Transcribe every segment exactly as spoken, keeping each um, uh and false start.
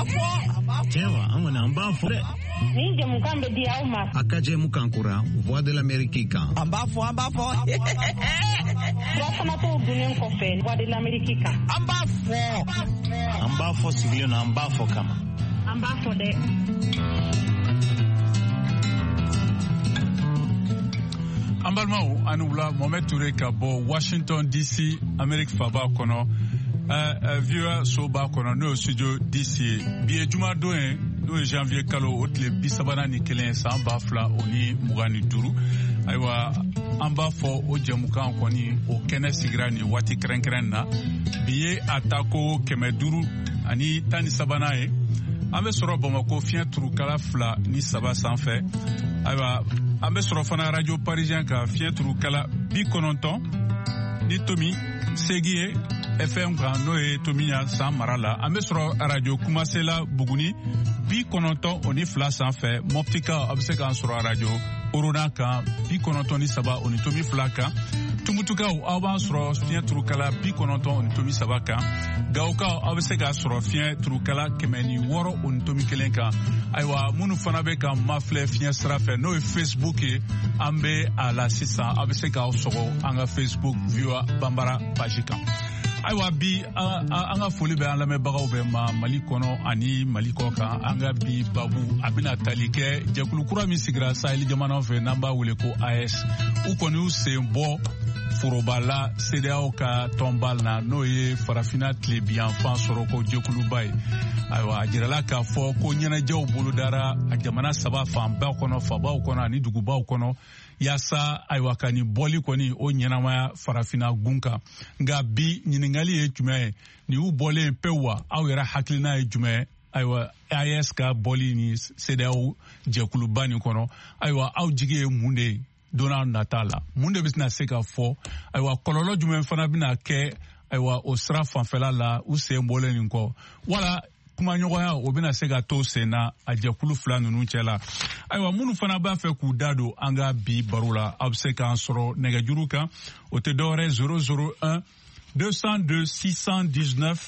Chewa, angona ambafo. Ninje mukambe di auma. Akaje mukankura, voix de l'Amérique. Ambafo, ambafo. Wakana to dunen kofe, voix de l'Amérique. Ambafo. Ambafo sigilio na ambafo kama. Ambafo de. Ambalmao anubla Mohamed Touré ka bo Washington D C Amerique faba kono euh vieux soba kono no studio D C biye juma doen do janvier kalo otle bisabana ni kelen sa bafla oni mugani duru aywa amba fo o jamuka koni o kene sigrani wati krenkren na biye atako kemeduru ani tani sabana e ambe soro Bamako fian turu kala fla ni saba sanfɛ aywa ambe soro fana radio parisien ka fian turu kala bi kononton ni tomi segie F M kan no e tomi ya san marala ambe soro radio kumasela buguni bi kononton oni fla sanfɛ moptika abse kan soro radio orona kan bi kononton ni saba oni tomi fla kan tumutuka aw b'an sɔrɔ fiɲɛ turukala bi kɔnɔntɔn oni tomi saba kan gawokaw aw bɛ se k'a sɔrɔ fiɲɛ turukala kɛmɛ ni wɔɔrɔ oni tomi kelen kan ayiwa minnu fana bɛ ka mafilɛ fiɲɛ sira fɛ n'o ye Facebook ye an bɛ a la sisan aw bɛ se k'aw sɔgɔ an ka Facebook V O A Banbara page kan ayiwa bi an ka foli bɛ an lamɛnbagaw bɛɛ ma Mali kɔnɔ ani Mali kɔ kan an ka bi babu a bɛna tali kɛ jɛkulu kura min sigira Saheli jamanaw fɛ n'an b'a wele ko A E S u kɔni y'u sen bɔ forobala C D A O ka tɔnbal na n'o ye farafina tile biyanfan sɔrɔ ko jɛkuluba ye ayiwa a jirala k'a fɔ ko ɲɛnajɛw bolodara a jamana saba fanba kɔnɔ fabaw kɔnɔ ani dugubaw kɔnɔ yaasa ayiwa ka ni bɔli kɔni o ɲɛnamaya farafina gun kan nka bi ɲiningali ye jumɛn ye nin y'u bɔlen pewu wa aw yɛrɛ hakilina ye jumɛn ye ayiwa A E S ka bɔli ni C D A O jɛkuluba nin kɔnɔ ayiwa aw jigi ye mun de ye donna nata la mun de bɛ se na se ka fɔ ayiwa kɔlɔlɔ jumɛn fana bɛna kɛ ayiwa o sira fanfɛla la u sen bɔlen nin kɔ wala kumaɲɔgɔnya o bɛna se ka to sen na a jɛkulu fila ninnu cɛ la ayiwa minnu fana b'a fɛ k'u da don an ka bi baro la aw bɛ se k'an sɔrɔ nɛgɛjuru kan o tɛ dɔwɛrɛ zéro zéro un deux cent deux six cent dix-neuf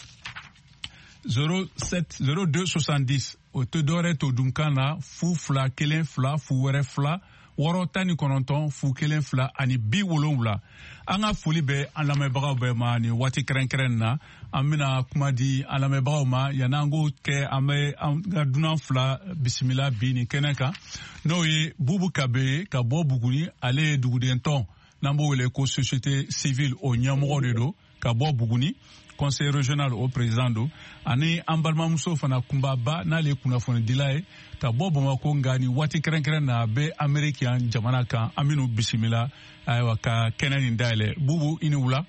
zéro sept zéro deux soixante-dix o tɛ dɔwɛrɛ to dunkan na fu fila kelen fila fu wɛrɛ fila wɔɔrɔ tan ni kɔnɔntɔn fu kelen fila ani bi wolonwula an ka foli bɛ an lamɛnbagaw bɛɛ ma ni waati kɛrɛnkɛrɛn na an bɛna kuma di an lamɛnbagaw ma yanni an k'o kɛ an bɛ an ka dunan fila bisimila bi nin kɛnɛ kan n'o ye Bubu Kabe ka bɔ Buguni ale ye dugudentɔn n'an b'o wele ko société civile o ɲɛmɔgɔ de don ka bɔ Buguni conseil régional o président do ani an balimamuso fana kunbaba n'ale ye kunnafonidila ye ka bɔ Bamako nka ni waati kɛrɛnkɛrɛn na a bɛ Ameriki yan jamana kan an bɛn'u bisimila ayiwa ka kɛnɛ nin dayɛlɛ Bubu i ni wula.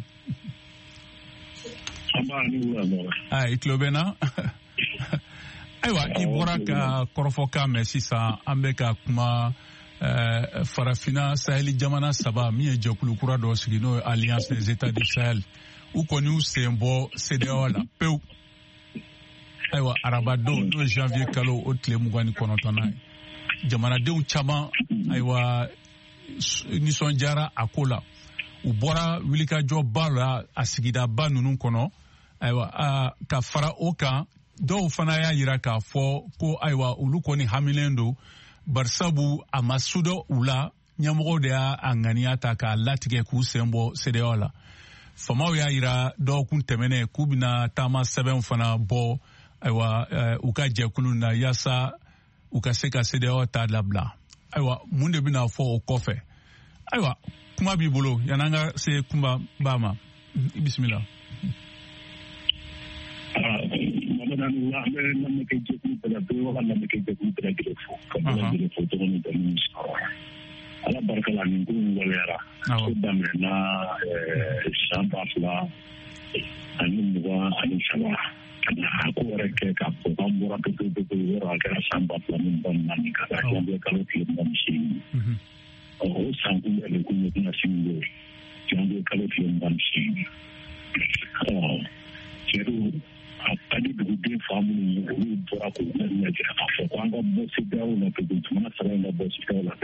i tulo bɛ n na ayiwa i bɔra ka kɔrɔfɔkan mɛn sisan an bɛ ka kuma farafina Saheli jamana saba min ye jɛkulu kura dɔ sigi n'o ye Alliance des États du Sahel u kɔni y'u sen bɔ C D A O la pewu ayiwa arabadon n'o ye janvier kalo o tile mugan ni kɔnɔntɔnna ye jamanadenw caman ayiwa nisɔndiyara a ko la u bɔra wulikajɔba la a sigidaba ninnu kɔnɔ ayiwa ka fara o kan dɔw fana y'a yira k'a fɔ ko ayiwa olu kɔni hamilen don barisabu a ma sudɔ u la ɲɛmɔgɔw de y'a ŋaniya ta k'a latigɛ k'u sen bɔ C D A O la famaw y'a yira dɔgɔkun tɛmɛnen k'u bɛna taama sɛbɛnw fana bɔ ayiwa u ka jɛkulu na yaasa u ka se ka C D A O ta labila ayiwa mun de bɛna fɔ o kɔfɛ ayiwa kuma b'i bolo yanni an ka se kumaba ma i bisimila. An bɛ lamɛnkɛ jɛkulu bɛɛ la bɛɛ b'a ka lamɛnkɛ jɛkulu bɛɛ lajɛlen fo ka bɛɛ lajɛlen fo tɔgɔ ni jamu sɔrɔ ala barika la nin ko in waleyara ko daminɛna san ba fila ani mugan ani saba ka na a ko wɛrɛ kɛ k'a fɔ k'an bɔra pewu pewu pewu yɔrɔ a kɛra san ba fila ni mugan naani ka taa janvier kalo tile mugan ni seegin o san kun bɛɛ de kun ye tɛna sigi ye janvier kalo tile mugan ni seegin cɛdu a ka di duguden fan minnu olu bɔra k'u lajɛ k'a fɔ ko an ka bɔ C D A O la pewu jamana saba in ka bɔ C D A O la